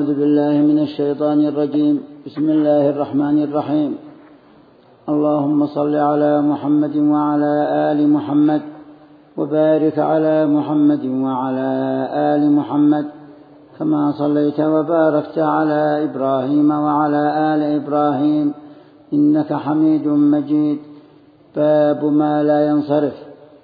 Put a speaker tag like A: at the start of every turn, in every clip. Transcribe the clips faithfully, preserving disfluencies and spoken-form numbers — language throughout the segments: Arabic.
A: أعوذ بالله من الشيطان الرجيم. بسم الله الرحمن الرحيم. اللهم صل على محمد وعلى آل محمد وبارك على محمد وعلى آل محمد كما صليت وباركت على إبراهيم وعلى آل إبراهيم إنك حميد مجيد. باب ما لا ينصرف.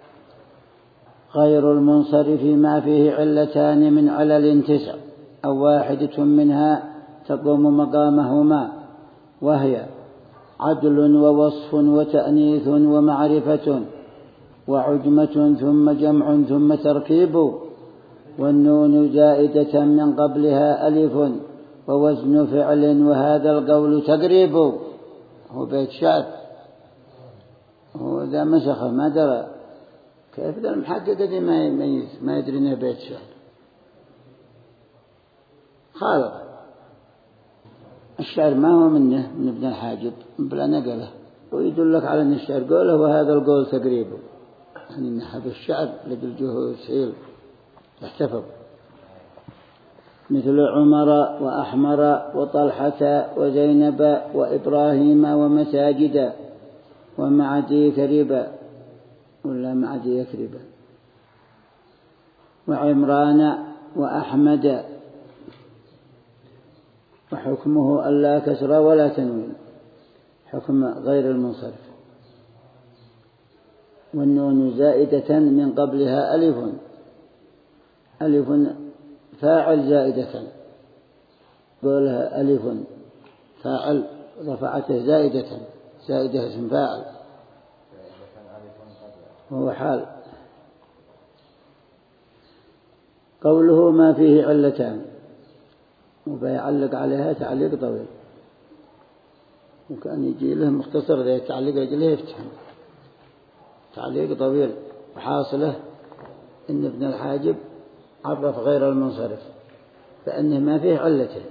A: غير المنصرف ما فيه علتان من علل تسع أو واحدة منها تقوم مقامهما، وهي عدل ووصف وتأنيث ومعرفة وعجمة ثم جمع ثم تركيب، والنون زائدة من قبلها ألف ووزن فعل، وهذا القول تقريب. هو بيت شعر، هو ذا مسخه ما درى كيف ذا المحقق دي ما يميز ما يدري انه بيت شعر. خالق الشعر ما هو منه من ابن الحاجب بلا نقله، ويدلك على ان الشعر قوله وهذا القول تقريبه، يعني ان حب الشعر لدلجه سهيل يحتفظ. مثل عمر وأحمر وطلحة وزينب وإبراهيم ومساجد ومعدي كريبا ولا معدي يكربا وعمران وأحمد، وحكمه ألا كسر ولا تنوين، حكم غير المنصرف. والنون زائدة من قبلها ألف، ألف فاعل زائدة، قولها ألف فاعل رفعته زائدة، زائدة اسم فاعل وهو حال. قوله ما فيه علتان، وبيعلق عليها تعليق طويل، وكان يجي له مختصر ذي تعليق رجله يفتحه تعليق طويل. وحاصله إن ابن الحاجب عرف غير المنصرف فإنه ما فيه علته،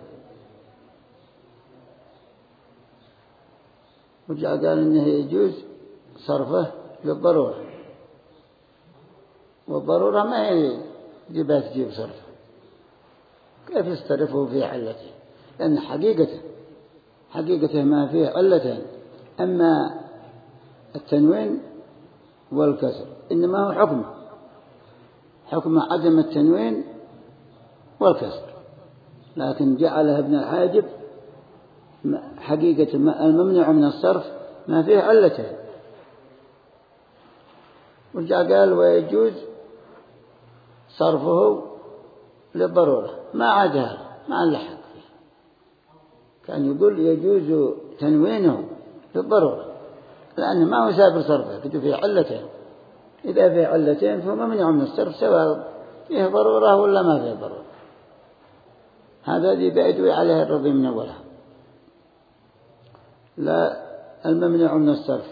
A: وجاء قال إنه يجوز صرفه للضرورة، والضرورة ما هي جبات تجيب صرفه، كيف يصرفه في علته؟ لأن حقيقته حقيقته ما فيه علتين، أما التنوين والكسر إنما هو حكمه حكم عدم التنوين والكسر، لكن جعلها ابن الحاجب حقيقة الممنوع من الصرف ما فيه علته. ورجع قال ويجوز صرفه للضرورة، ما عادها ما اللحق فيه، كان يقول يجوز تنوينه للضرورة لأنه ما هو سابر صرفه، كده فيه علتين. إذا فيه علتين فهو ممنوع من الصرف سواء فيه ضرورة ولا ما فيه ضرورة. هذا الذي بيدوي عليه الرضي من أولها، لا الممنوع من الصرف.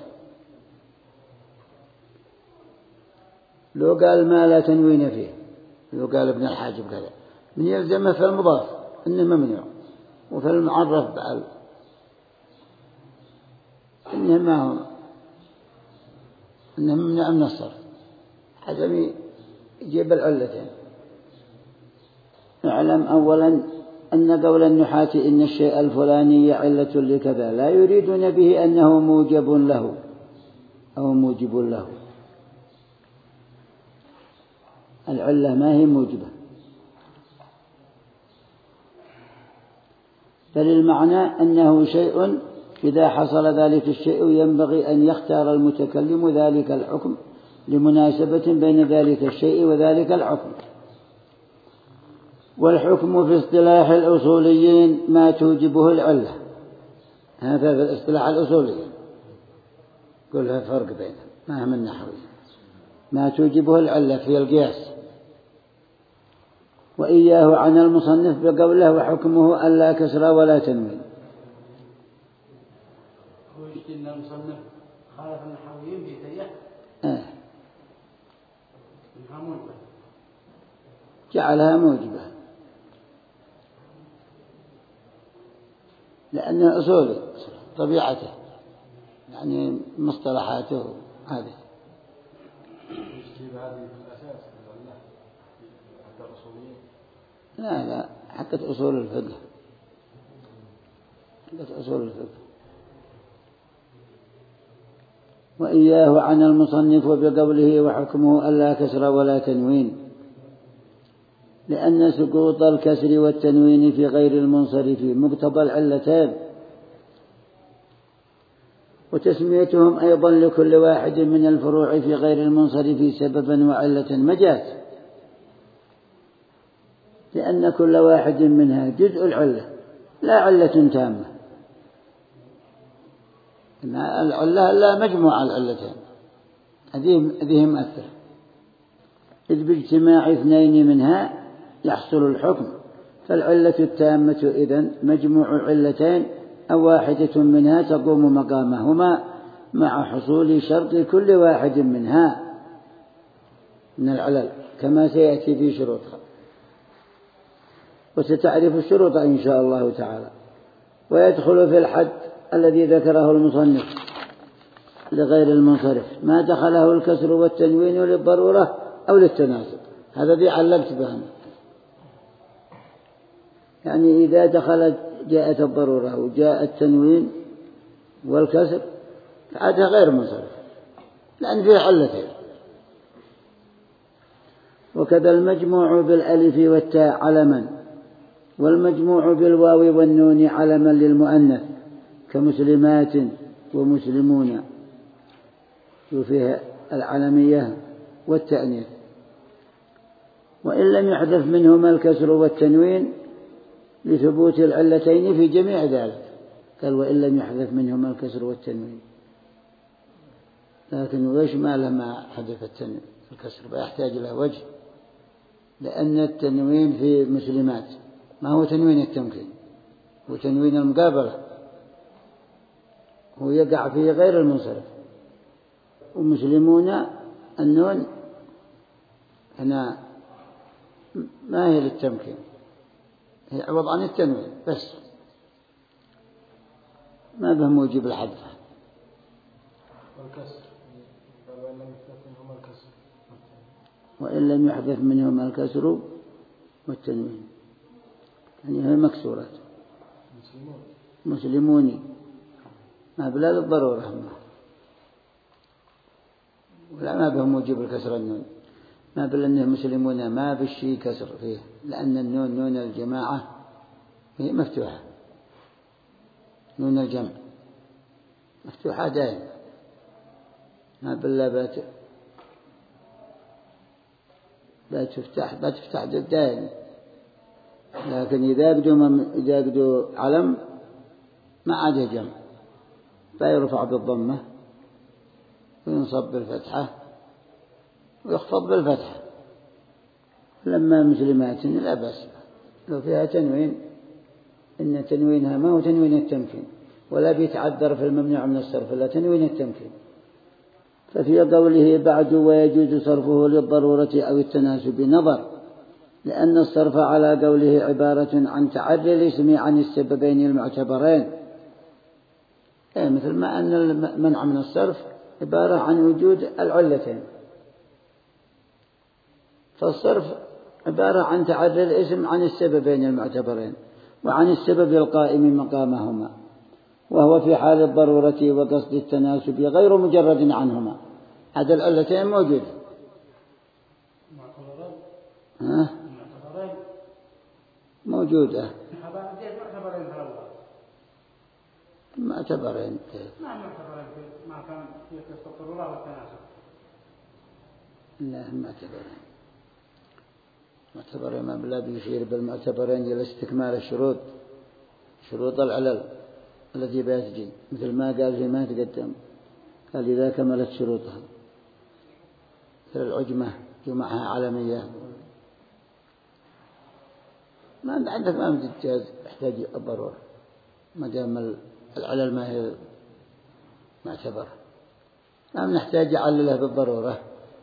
A: لو قال ما لا تنوين فيه، لو قال ابن الحاجب كذا من يلزمه في المضاف إنه ممنوع، وفي المعرف بعل إنه ما هو إنه ممنوع من الصرف حسب يجيب العلتين. اعلم أولا أن قول النحاة إن الشيء الفلاني علة لكذا لا يريدون به أنه موجب له أو موجب له. العلة ما هي موجبة، بل المعنى أنه شيء إذا حصل ذلك الشيء ينبغي أن يختار المتكلم ذلك الحكم لمناسبة بين ذلك الشيء وذلك الحكم. والحكم في اصطلاح الأصوليين ما توجبه العلة، هذا في الاصطلاح الأصولي كلها فرق بينهم ما هم النحوي. ما توجبه العلة في القياس. وإياه عن المصنف بقوله وحكمه ألا كسر ولا تنوين.
B: ويشتي أن المصنف خالف النحويين في تريح
A: آه.
B: موجبة،
A: جعلها موجبة لأنه أصولي طبيعته، يعني مصطلحاته هذه.
C: هذه في الأساس لا لا
A: حقت أصول الفقه، حقت أصول الفقه. وإياه عن المصنف بقوله وحكمه ألا كسر ولا تنوين، لأن سقوط الكسر والتنوين في غير المنصرف مقتضى العلتين، وتسميتهم أيضا لكل واحد من الفروع في غير المنصرف سببا وعلة مجاز، لأن كل واحد منها جزء العلة لا علة تامة، العلة لا مجموعة العلتين، هذه مؤثرة، إذ باجتماع اثنين منها يحصل الحكم، فالعلة التامة إذن مجموع علتين أو واحدة منها تقوم مقامهما مع حصول شرط كل واحد منها من العلل كما سيأتي في شروطها، وستعرف الشروط إن شاء الله تعالى. ويدخل في الحد الذي ذكره المصنف لغير المنصرف ما دخله الكسر والتنوين للضرورة أو للتناسب، هذا ذي علقت بهم، يعني إذا دخلت جاءت الضرورة وجاء التنوين والكسر فعادها غير منصرف لأن فيه علتين. وكذا المجموع بالألف والتاء علما، والمجموع بالواو والنون علما للمؤنث كمسلمات ومسلمون، وفيها العلمية والتأنيث، وإن لم يحذف منهما الكسر والتنوين لثبوت العلتين في جميع ذلك. قال وإن لم يحذف منهما الكسر والتنوين، لكن ويش ما لما حذف التنوين الكسر فيحتاج له وجه، لأن التنوين في مسلمات ما هو تنوين التمكين، هو تنوين المقابلة، هو يقع فيه غير المنصرف. ومسلمون النون هنا ما هي للتمكين، هي عوض عن التنوين بس، ما به موجب الحذف.
B: والكسر وإن لم يحذف منهما الكسر
A: وإن لم يحذف منهما الكسر والتنوين، يعني هي مكسورات.
B: مسلمون
A: مسلموني ما بلا للضرورة هم. ولا ما به موجب الكسر النون، ما بلا أنه مسلمون ما بالشي كسر فيه، لأن النون نون الجماعة هي مفتوحة، نون الجمع مفتوحة دائما، ما بلا بات بات تفتح بات تفتح دائما، لكن إذا بدو إذا بدو علم ما عاد جمع، فيرفع بالضمة وينصب بالفتحة ويخفض بالفتحة. لما مسلمات لا بأس لو فيها تنوين، إن تنوينها ما هو تنوين التمكين، ولا بيتعذر في الممنوع من الصرف إلا تنوين التمكين. ففي قوله بعد ويجوز صرفه للضرورة أو التناسب نظر، لأن الصرف على قوله عبارة عن تعري الاسم عن السببين المعتبرين، أي مثل ما أن المنع من الصرف عبارة عن وجود العلتين، فالصرف عبارة عن تعري الاسم عن السببين المعتبرين وعن السبب القائم مقامهما، وهو في حال الضرورة وقصد التناسب غير مجرد عنهما. هذا العلتين موجود ها موجودة معتبرين
B: ما معتبرين ما كان في قصة الضرورة والتناسب،
A: لا معتبرين معتبرين ما بلا بيشير بالمعتبرين إلى استكمال الشروط، شروط العلل التي بيتجي، مثل ما قال فيما تقدم، قال إذا كملت شروطها مثل العجمة جمعها علمية، ما عندك ما متجاز يحتاج الضرورة ما دام العلل ما هي معتبرة، ما نحتاج علله بالضرورة.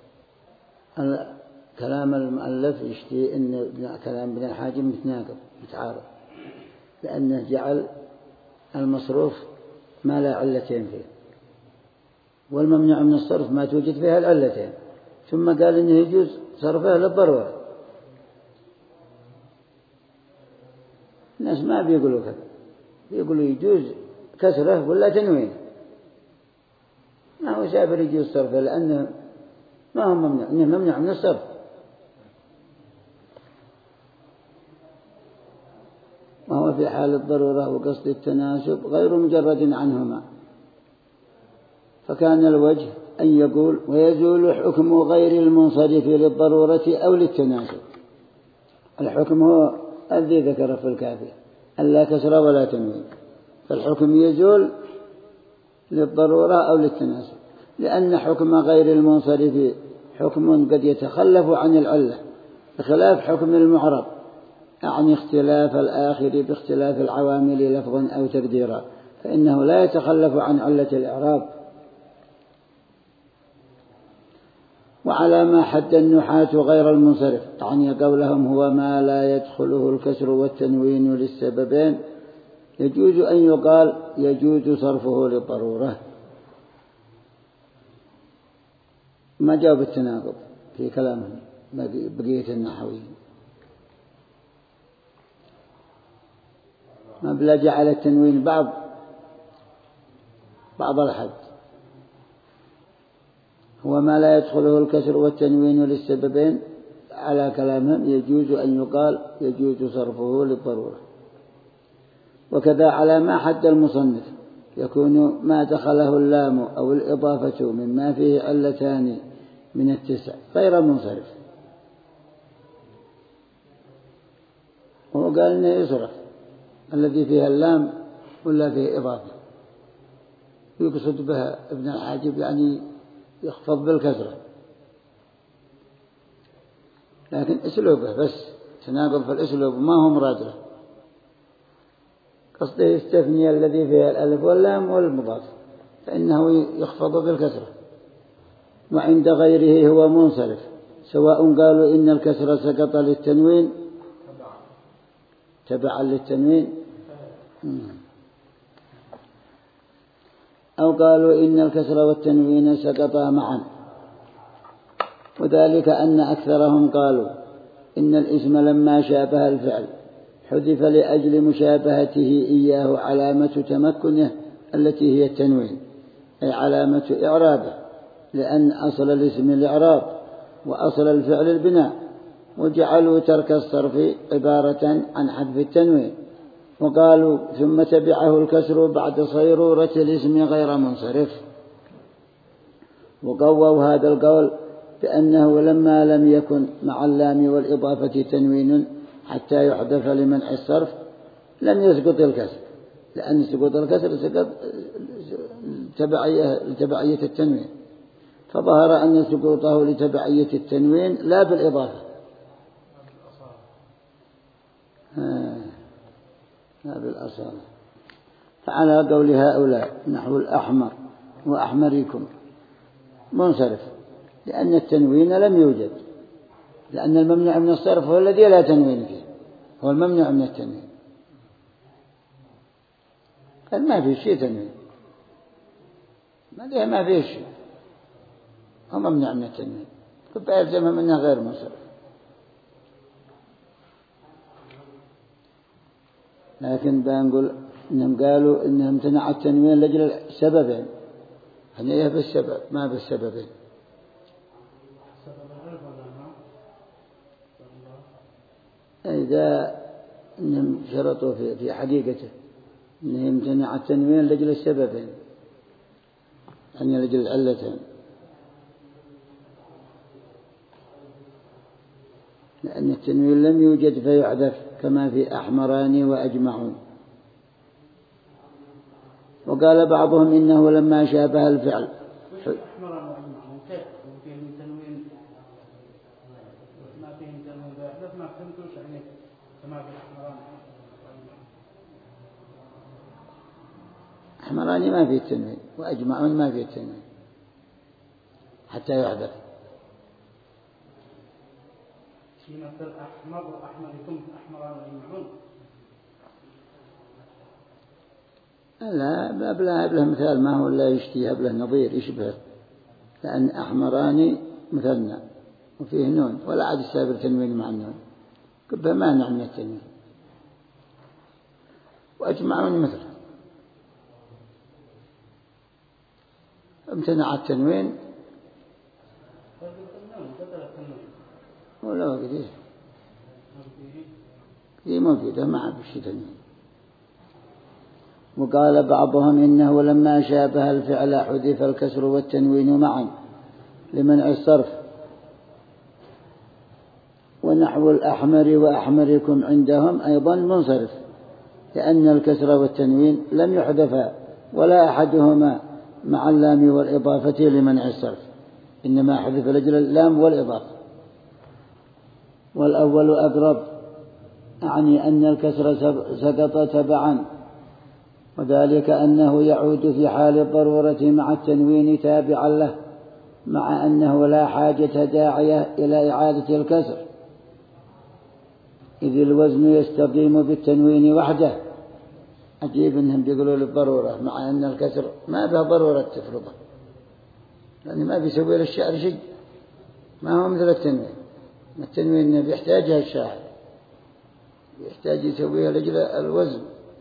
A: كلام المؤلف يشتي إن كلام ابن الحاجم متناقض متعارض، لأنه جعل المصروف ما لا علتين فيه، والممنوع من الصرف ما توجد فيها العلتين، ثم قال إنه يجوز صرفه للضرورة. الناس ما بيقولوا كذا، بيقولوا يجوز كسره ولا تنوين، ما هو سافر يجوز صرفه لأنه ما هو ممنوع، إنه ممنوع من الصرف. وهو في حال الضرورة وقصد التناسب غير مجرد عنهما، فكان الوجه أن يقول ويزول حكم غير المنصرف للضرورة أو للتناسب. الحكم هو الذي ذكر في الكافي ألا كسر ولا تنوين، فالحكم يزول للضرورة أو للتناسب، لأن حكم غير المنصرف حكم قد يتخلف عن العلة بخلاف حكم المعرب، يعني اختلاف الآخر باختلاف العوامل لفظا أو تقديرا، فإنه لا يتخلف عن علة الإعراب. وعلى ما حد النحاة غير المنصرف، يعني قولهم هو ما لا يدخله الكسر والتنوين للسببين، يجوز أن يقال يجوز صرفه للضرورة. ما جاء بالتناقض في كلامهم بقية النحويين، ما بلا جعل التنوين بعض بعض الحد، هو ما لا يدخله الكسر والتنوين للسببين، على كلامهم يجوز أن يقال يجوز صرفه للضرورة. وكذا على ما حد المصنف يكون ما دخله اللام أو الإضافة مما فيه علتان من التسع غير منصرف، وهو قال إنه يصرف الذي فيها اللام ولا فيه إضافة، يقصد بها ابن الحاجب يعني يخفض بالكسرة، لكن اسلوبه بس تناقض في الاسلوب ما هو مراد له، قصده يستثني الذي فيه الألف واللام والمضاف فإنه يخفض بالكسرة. وعند غيره هو منصرف، سواء قالوا إن الكسرة سقط للتنوين تبعا للتنوين أو قالوا إن الكسر والتنوين سقطا معا، وذلك أن أكثرهم قالوا إن الاسم لما شابه الفعل حذف لأجل مشابهته إياه علامة تمكنه التي هي التنوين، أي علامة إعرابه، لأن أصل الاسم الإعراب وأصل الفعل البناء، وجعلوا ترك الصرف عبارة عن حذف التنوين، وقالوا ثم تبعه الكسر بعد صيرورة الاسم غير منصرف. وقووا هذا القول بأنه لما لم يكن مع اللام والإضافة تنوين حتى يحذف لمنع الصرف لم يسقط الكسر، لأن سقوط الكسر سقط لتبعية التنوين، فظهر أن سقوطه لتبعية التنوين لا بالإضافة. آه. لا بالأصالة. فعلى قول هؤلاء نحو الأحمر وأحمركم منصرف، لأن التنوين لم يوجد، لأن الممنوع من الصرف هو الذي لا تنوين فيه، هو الممنوع من التنوين، قال ما في شيء تنوين، ما فيه ما فيه شيء، هو ممنوع من التنوين، كنت يلزمها منها غير منصرف. لكن بنقول إنهم قالوا إنهم امتنع التنوين لأجل سببين، هنيه بالسبب ما بالسببين. إذا إنهم شرطوا في في حقيقته إنهم امتنع التنوين لأجل السببين، يعني لأجل العلتين، لأن التنوين لم يوجد فيحذف كما في أحمران وأجمعون. وقال بعضهم إنه لما شابه الفعل
B: أحمران وأجمعون كيف فيهم تنوين ما فيهم تنوين فيحذف ما فهمتوش يعني كما في أحمران
A: أحمران ما فيه التنوين وأجمعون ما فيه التنوين حتى يحذف.
B: في مثل أحمر وأحمركم أحمران وأجمعون
A: لا بلا بله مثال ما هو لا يشتيه بله نظير يشبه، لأن أحمران مثلنا وفيه نون ولا عاد السابر تنوين مع النون، قبل ما نعم التنوين. وأجمعون مثله. امتنع التنوين ولا وقت إيه دي موجودة مع بشي تنوين. وقال بعضهم إنه لما شابه الفعل حذف الكسر والتنوين معا لمنع الصرف. ونحو الأحمر وأحمركم عندهم أيضا منصرف، لأن الكسر والتنوين لم يحذفا ولا أحدهما مع اللام والإضافة لمنع الصرف، إنما حذف لأجل اللام والإضافة. والأول أقرب، أعني أن الكسر سقط تبعا، وذلك أنه يعود في حال الضرورة مع التنوين تابعا له، مع أنه لا حاجة داعية إلى إعادة الكسر، إذ الوزن يستقيم بالتنوين وحده. عجيب أنهم بيقولوا للضرورة مع أن الكسر ما به ضرورة تفرضه، لأنه ما بيسوي للشعر شيء، ما هو مثل التنوين. التنوين بيحتاجها الشاعر، يحتاج يسويها لأجل الوزن،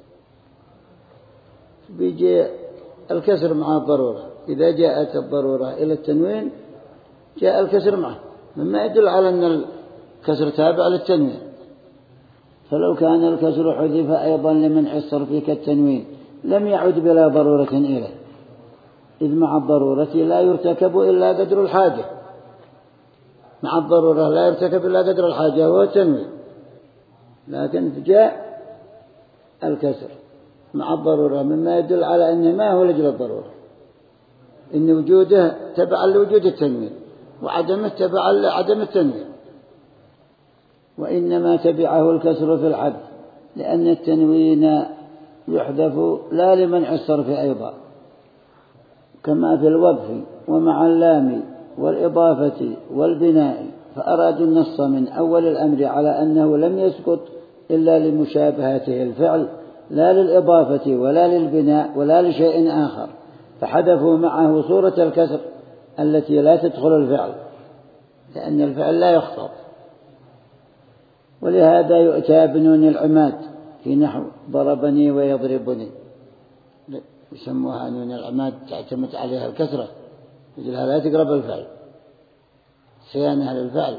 A: بيجي الكسر مع الضرورة. إذا جاءت الضرورة إلى التنوين جاء الكسر معه، مما يدل على أن الكسر تابع للتنوين. فلو كان الكسر حذف أيضا لمنع الصرف كالتنوين لم يعد بلا ضرورة إليه، إذ مع الضرورة لا يرتكب إلا قدر الحاجة. مع الضرورة لا يرتكب إلا قدر الحاجة وهو التنوين، لكن جاء الكسر مع الضرورة، مما يدل على أنه ما هو لأجل الضرورة، إن وجوده تبع لوجود التنوين وعدمه تبع لعدم التنوين. وإنما تبعه الكسر في الحد، لأن التنوين يحذف لا لمنع الصرف أيضا، كما في الوقف ومع اللام والإضافة والبناء. فأرادوا النص من أول الأمر على أنه لم يسقط إلا لمشابهته الفعل، لا للإضافة ولا للبناء ولا لشيء آخر، فحذفوا معه صورة الكسر التي لا تدخل الفعل، لأن الفعل لا يخفض. ولهذا يؤتى بنون العماد في نحو ضربني ويضربني، يسموها نون العماد، تعتمد عليها الكسرة يجلها لا تقرب الفعل، صيانة للفعل.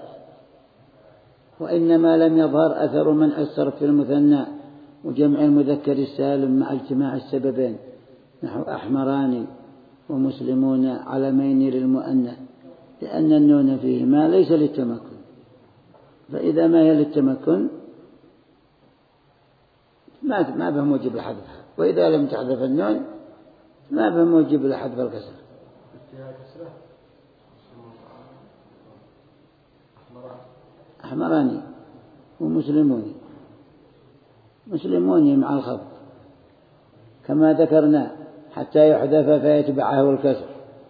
A: وإنما لم يظهر أثر منع الصرف في المثنى وجمع المذكر السالم مع اجتماع السببين، نحو أحمران ومسلمون علمين للمؤنث، لأن النون فيهما ليس للتمكن، فإذا ما هي للتمكن ما ما به موجب لحذفها، وإذا لم تحذف النون ما به موجب لحذف الكسر. أحمراني ومسلموني، مسلموني مع الخفض كما ذكرنا حتى يحذف فيتبعه الكسر،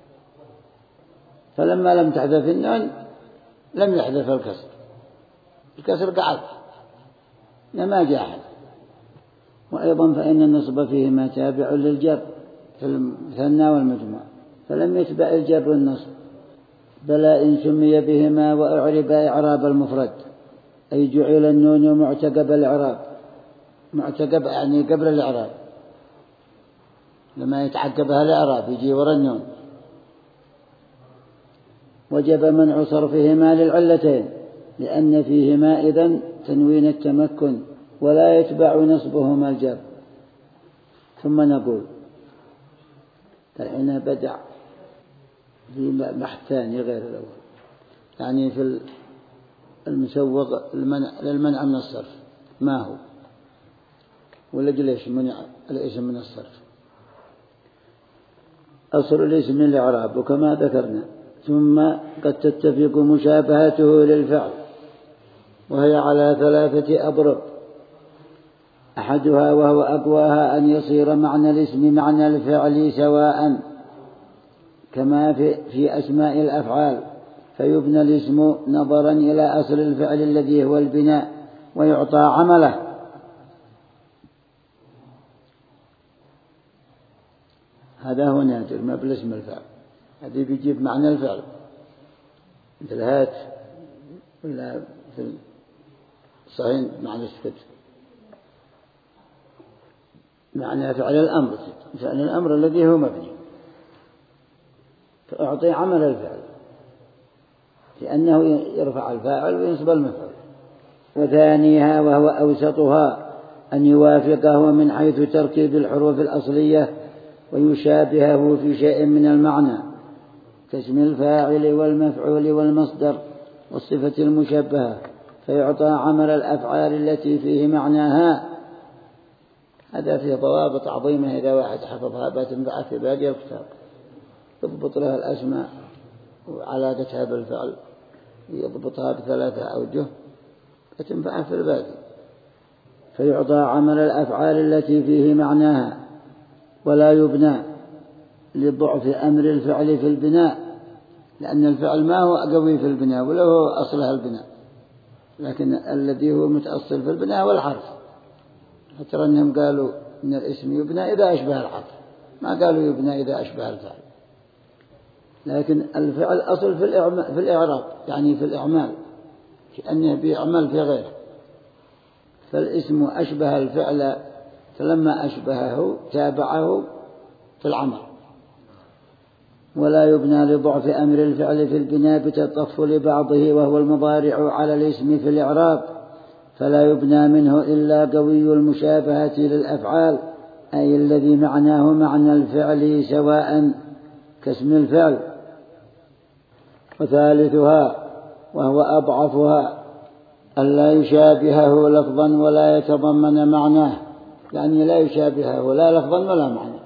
A: فلما لم تحذف النون لم يحذف الكسر، الكسر قعد لما جاء. وأيضا فإن النصب فيهما تابع للجر في المثنى والمجموع، فلم يتبع الجر النصب، بلى إن سمي بهما وأعرب إعراب المفرد، أي جعل النون معتقب الإعراب، معتقب يعني قبل الإعراب، لما يتعقبها الإعراب يجي وراء النون. وجب منع صرفهما للعلتين، لأن فيهما إذن تنوين التمكن ولا يتبع نصبهما الجر. ثم نقول الحين بدع في بحث ثاني غير الأول، يعني في المسوغ للمنع من الصرف ما هو، ولأجل إيش منع الاسم من الصرف؟ أصل الاسم للإعراب وكما ذكرنا، ثم قد تتفق مشابهته للفعل، وهي على ثلاثة أضرب، أحدها وهو أقواها أن يصير معنى الاسم معنى الفعل سواء، كما في, في أسماء الأفعال، فيبنى الاسم نظرا إلى أصل الفعل الذي هو البناء ويعطى عمله. هذا هو نادر ما بالاسم الفعل، هذه بيجيب معنى الفعل مثل هات ولا في الصحيح معنى السكت. معنى فعل الأمر، فعل الأمر الذي هو مبني، فأعطي عمل الفعل لأنه يرفع الفاعل وينصب المفعول. وثانيها وهو أوسطها أن يوافقه من حيث تركيب الحروف الأصلية ويشابهه في شيء من المعنى كاسم الفاعل والمفعول والمصدر والصفة المشبهة، فيعطى عمل الأفعال التي فيه معناها. هذا فيه ضوابط عظيمة إذا واحد حفظها بتنفع في باقي الكتاب، يضبط لها الأسماء وعلاقتها بالفعل، يضبطها بثلاثة أوجه بتنفع في الباقي. فيعطى عمل الأفعال التي فيه معناها، ولا يبنى لضعف أمر الفعل في البناء، لأن الفعل ما هو قوي في البناء ولا هو أصلها البناء، لكن الذي هو متأصل في البناء والحرف. ترى أنهم قالوا إن الاسم يبنى إذا أشبه الحرف، ما قالوا يبنى إذا أشبه الفعل. لكن الفعل أصل في الإعراب، يعني في الإعمال، كأنه بيعمل في غيره، فالاسم أشبه الفعل، فلما أشبهه تابعه في العمل. ولا يبنى لضعف أمر الفعل في البناء بتطفل بعضه وهو المضارع على الاسم في الإعراب، فلا يبنى منه إلا قوي المشابهة للأفعال، أي الذي معناه معنى الفعل سواء كاسم الفعل. وثالثها وهو أضعفها ألا يشابهه لفظا ولا يتضمن معناه، يعني لا يشابهه لا لفظا ولا معنى.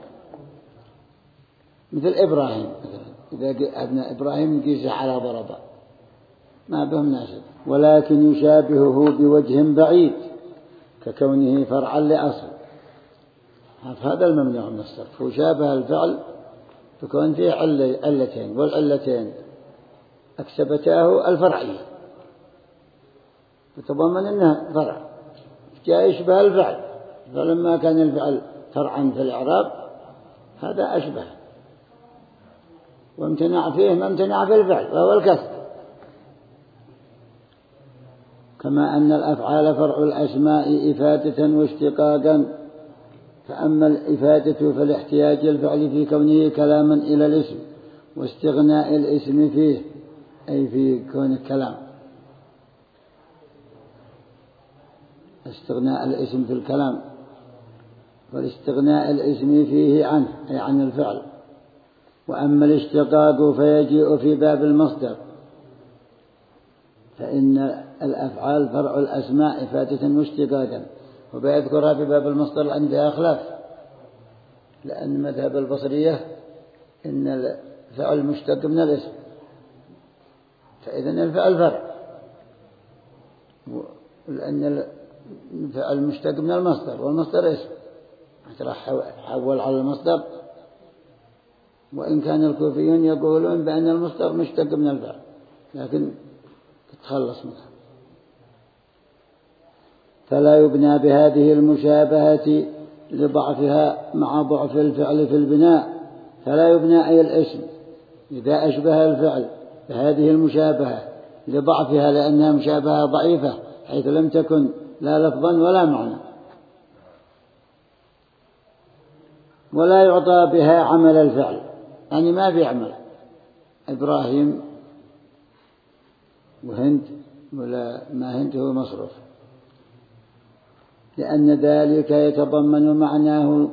A: مثل إبراهيم مثلا، إذا ابن إبراهيم قيس على ضربة ما به مناسب، ولكن يشابهه بوجه بعيد ككونه فرعا لأصل. هذا الممنوع من الصرف، هو شابه الفعل تكون فيه علتين، والعلتين أكسبتاه الفرعية تتضمن أنها فرع، جاء يشبه الفعل، فلما كان الفعل فرعا في الإعراب هذا أشبه، وامتنع فيه ما امتنع في الفعل وهو الكسر. كما أن الأفعال فرع الأسماء إفادة واشتقاقا، فأما الإفادة فالاحتياج الفعل في كونه كلاما إلى الاسم، واستغناء الاسم فيه أي في كون الكلام، استغناء الاسم في الكلام، والاستغناء الاسم فيه عنه أي عن الفعل. وأما الاشتقاق فيجيء في باب المصدر، فإن الأفعال فرع الأسماء إفادة واشتقاقا، وبيذكرها في باب المصدر لأن فيها خلاف، لأن مذهب البصرية إن الفعل مشتق من الاسم، فإذن الفعل فرع، لأن الفعل مشتق من المصدر والمصدر اسم، حول على المصدر. وإن كان الكوفيون يقولون بأن المصدر مشتق من الفعل، لكن تتخلص منها. فلا يبنى بهذه المشابهة لضعفها مع ضعف الفعل في البناء، فلا يبنى أي الاسم إذا أشبه الفعل بهذه المشابهة لضعفها، لأنها مشابهة ضعيفة حيث لم تكن لا لفظا ولا معنى. ولا يعطى بها عمل الفعل، يعني ما بيعمل إبراهيم وهند ولا ما هند هو مصروف، لأن ذلك يتضمن معناه.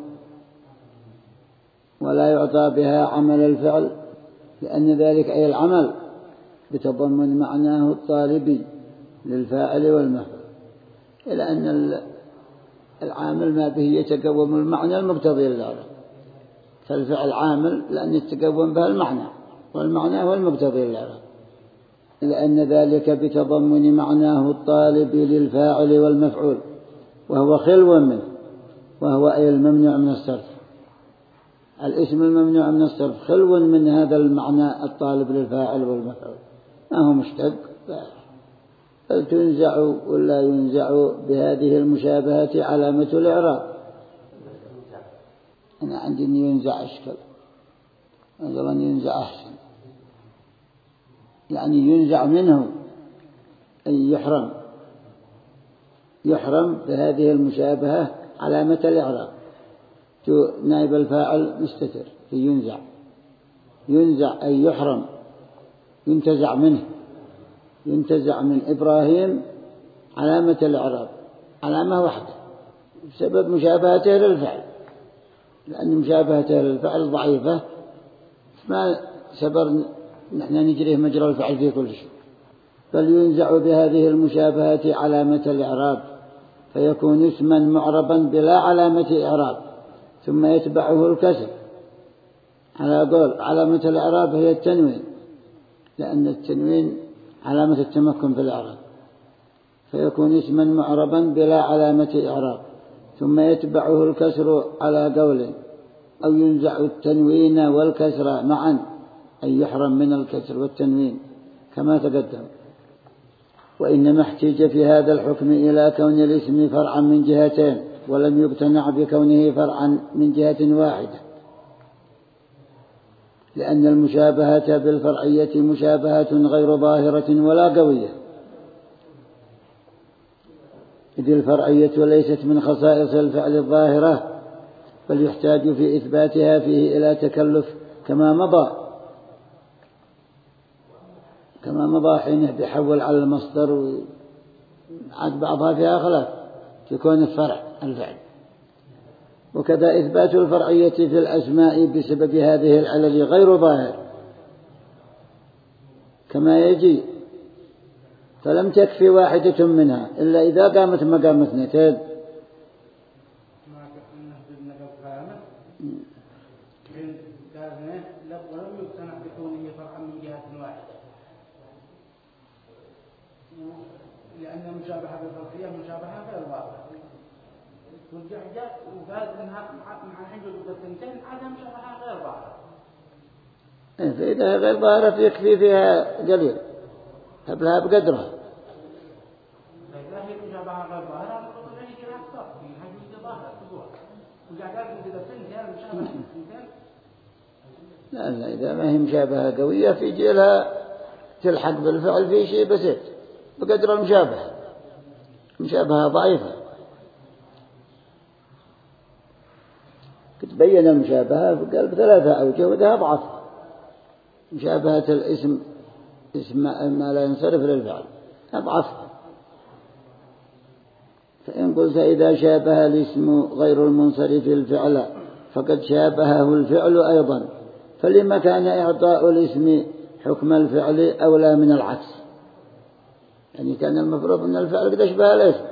A: ولا يعطى بها عمل الفعل لأن ذلك أي العمل يتضمن معناه الطالبي للفاعل والمفعول، إلى أن العامل ما به يتقوم المعنى المقتضي للإعراب، فالفعل عامل لأن يتقوم به المعنى، والمعنى هو المقتضي للإعراب، لأن ذلك بتضمن معناه الطالب للفاعل والمفعول، وهو خلو منه، وهو أي الممنوع من الصرف. الاسم الممنوع من الصرف خلو من هذا المعنى الطالب للفاعل والمفعول، ما هو مشتق، بل تنزع ولا ينزع بهذه المشابهة علامة الإعراب. أنا عندي أن ينزع أشكال، أجل أن ينزع أحسن، يعني ينزع منه أي يحرم، يحرم بهذه المشابهة علامة الإعراب، نائب الفاعل مستتر في ينزع. ينزع أي يحرم، ينتزع منه. ينتزع من إبراهيم علامة الإعراب، علامة واحدة بسبب مشابهته للفعل، لأن مشابهته للفعل ضعيفة ما سبر نحن نجريه مجرى الفعل في كل شيء، بل ينزع بهذه المشابهة علامة الإعراب فيكون اسما معربا بلا علامة إعراب، ثم يتبعه الكسر. على قول علامة الإعراب هي التنوين، لأن التنوين علامة التمكن في الإعراب، فيكون اسما معربا بلا علامة إعراب، ثم يتبعه الكسر على قول، أو ينزع التنوين والكسر معا أي يحرم من الكسر والتنوين كما تقدم. وإنما احتج في هذا الحكم إلى كون الاسم فرعا من جهتين، ولم يقتنع بكونه فرعا من جهة واحدة، لأن المشابهة بالفرعية مشابهة غير ظاهرة ولا قوية، إذ الفرعية ليست من خصائص الفعل الظاهرة، بل يحتاج في إثباتها فيه إلى تكلف كما مضى كما مضى حينه بحول على المصدر، وعاد بعضها فيها خلاف تكون الفرع الفعل. وكذا إثبات الفرعية في الأسماء بسبب هذه العلل غير ظاهر كما يجي، فلم تكفي واحدة منها إلا إذا قامت مقام اثنتين.
B: ولم يقتنع بكونه فرعا من جهة واحدة، لأن المشابهة بالفرعية مشابهة غير واضحة، والجعجة وقال إنها مع حين وجود الثنتين عدم مشابهة غير ظاهرة.
A: فإذا غير ظاهرة يكفي فيها قليل هبلها بقدرها.
B: فإذا هي مشابهة غير ظاهرة نقول إنها هي أكثر من حين ظاهرة تقول وجعجة وجود الثنتين مشابهة الثنتين.
A: لا لا، إذا ما هي مشابهة قوية في جيلها تلحق بالفعل في شيء بسيط بقدر المشابهة، مشابهة ضعيفة. تبين المشابهة قال بثلاثة أوجه وده أضعف. مشابهة الاسم اسم ما لا ينصرف للفعل أضعف. فإن قلت إذا شابه الاسم غير المنصرف الفعل فقد شابهه الفعل أيضا، فلما كان إعطاء الاسم حكم الفعل أولى من العكس؟ يعني كان المفروض أن الفعل قد أشبه الاسم،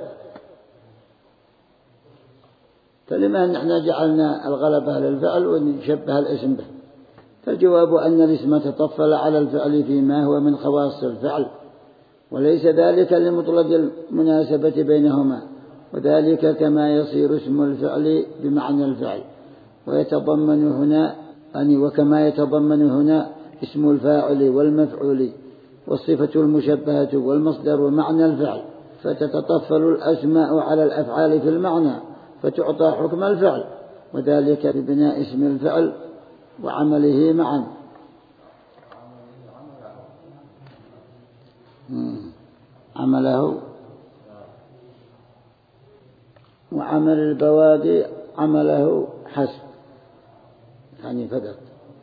A: فلما نحن جعلنا الغلبة للفعل ونشبه الاسم به؟ فالجواب أن الاسم تطفل على الفعل فيما هو من خواص الفعل، وليس ذلك لمطلق المناسبة بينهما، وذلك كما يصير اسم الفعل بمعنى الفعل ويتضمن هنا يعني وكما يتضمن هنا اسم الفاعل والمفعول والصفة المشبهة والمصدر ومعنى الفعل، فتتطفل الأسماء على الأفعال في المعنى فتعطى حكم الفعل، وذلك ببناء اسم الفعل وعمله معا. عمله وعمل البوادي عمله حسب يعني فقط،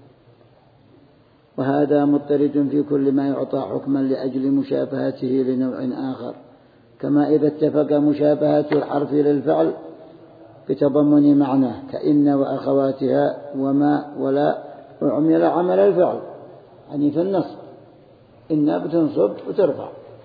A: وهذا مضطرد في كل ما يعطى حكما لأجل مشابهته لنوع آخر، كما إذا اتفق مشابهة الحرف للفعل بتضمن معناه كإن وأخواتها وما ولا أعمل عمل الفعل، يعني في النصب إن بتنصب وترفع.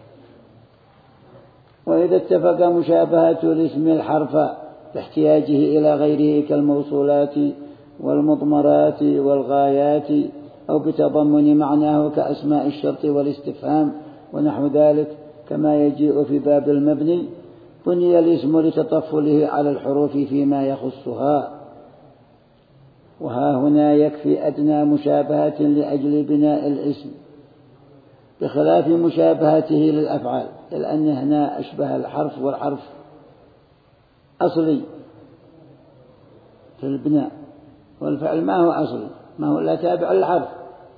A: وإذا اتفق مشابهة الاسم الحرف باحتياجه إلى غيره كالموصولات والمضمرات والغايات، أو بتضمن معناه كأسماء الشرط والاستفهام ونحو ذلك، كما يجيء في باب المبني بني الاسم لتطفله على الحروف فيما يخصها. وها هنا يكفي أدنى مشابهة لأجل بناء الاسم بخلاف مشابهته للأفعال، لأن هنا أشبه الحرف والحرف أصلي في البناء، والفعل ما هو أصلي، ما هو لا تابع للحرف،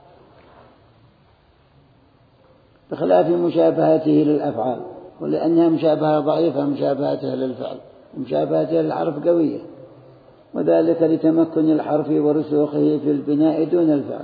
A: بخلاف مشابهته للأفعال، ولأنها مشابهة ضعيفة مشابهته للفعل، مشابهته للحرف قوية. وذلك لتمكن الحرف ورسوخه في البناء دون الفعل.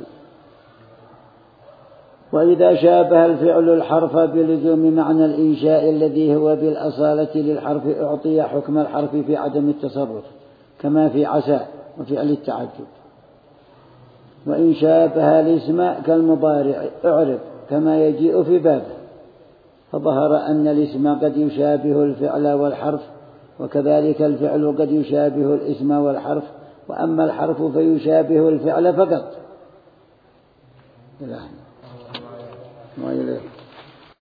A: وإذا شابه الفعل الحرف بلزوم معنى الإنشاء الذي هو بالأصالة للحرف أعطي حكم الحرف في عدم التصرف كما في عسى وفعل التعجب. وإن شابه الاسم كالمضارع أعرف كما يجيء في بابه، فظهر أن الاسم قد يشابه الفعل والحرف، وكذلك الفعل قد يشابه الاسم والحرف، وأما الحرف فيشابه الفعل فقط. إلى هنا.